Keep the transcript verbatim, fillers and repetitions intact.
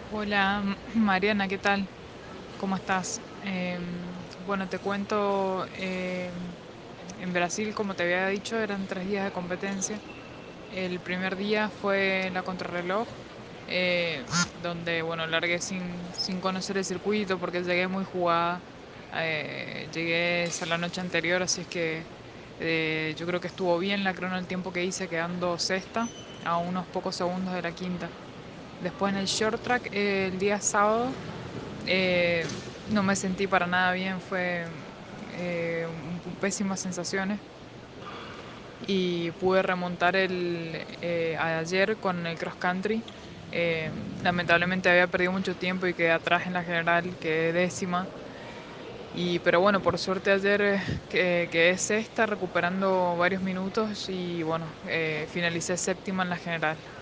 Hola, M- Mariana, ¿qué tal? ¿Cómo estás? Em, bueno, te cuento, em, en Brasil, como te había dicho, eran tres días de competencia. El primer día fue la contrarreloj, eh, donde, bueno, largué sin, sin conocer el circuito porque llegué muy jugada. Eh, llegué esa la noche anterior, así es que eh, yo creo que estuvo bien la crono el tiempo que hice, quedando sexta a unos pocos segundos de la quinta. Después en el short track, eh, el día sábado, eh, no me sentí para nada bien, fue eh, un- un- pésimas sensaciones y pude remontar el eh, ayer con el cross country. Eh, Lamentablemente había perdido mucho tiempo y quedé atrás en la general, quedé décima. Y, pero bueno, por suerte ayer eh, que- quedé sexta recuperando varios minutos y bueno, eh, finalicé séptima en la general.